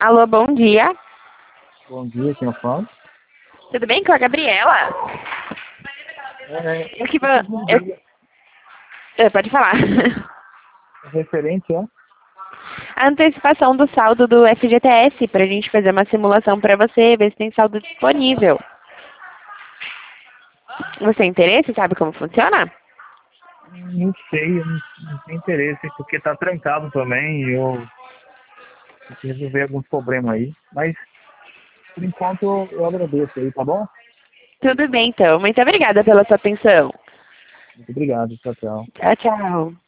Alô, bom dia. Bom dia, quem eu falo? Tudo bem com a Gabriela? É, Eu que vou... Pode falar. referente, é? A antecipação do saldo do FGTS, para a gente fazer uma simulação para você, ver se tem saldo disponível. Você tem interesse? Sabe como funciona? Não sei, eu não tenho interesse, porque tá trancado também e eu preciso resolver alguns problemas aí. Mas, por enquanto, eu agradeço aí, tá bom? Tudo bem, então. Muito obrigada pela sua atenção. Muito obrigado, tchau, tchau. Tchau, tchau.